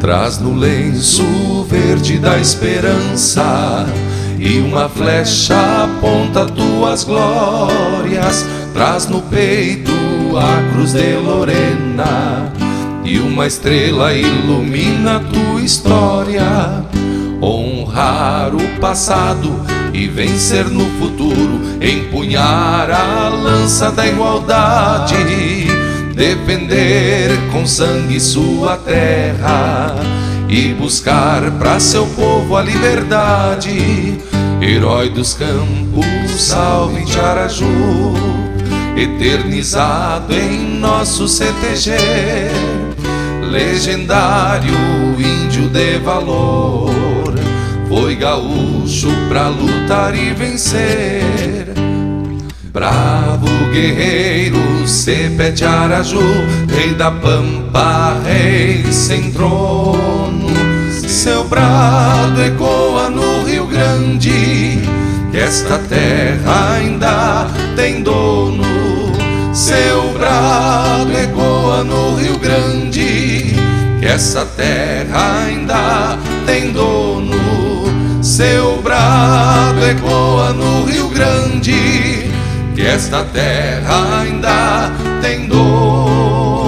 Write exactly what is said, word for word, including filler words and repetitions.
Traz no lenço verde da esperança e uma flecha aponta tuas glórias. Traz no peito a cruz de Lorena e uma estrela ilumina tua história. Honrar o passado e vencer no futuro, empunhar a lança da igualdade, defender com sangue sua terra e buscar para seu povo a liberdade. Herói dos campos, salve de Araju, eternizado em nosso C T G, legendário índio de valor, foi gaúcho pra lutar e vencer. Bravo guerreiro, Cepé de Araju, rei da pampa, rei sem trono. Seu brado ecoa no Rio Grande, que esta terra ainda tem dono. Seu brado ecoa no Rio Grande, que essa terra ainda tem dono. Seu brado ecoa no Rio Grande, que esta terra ainda tem dono.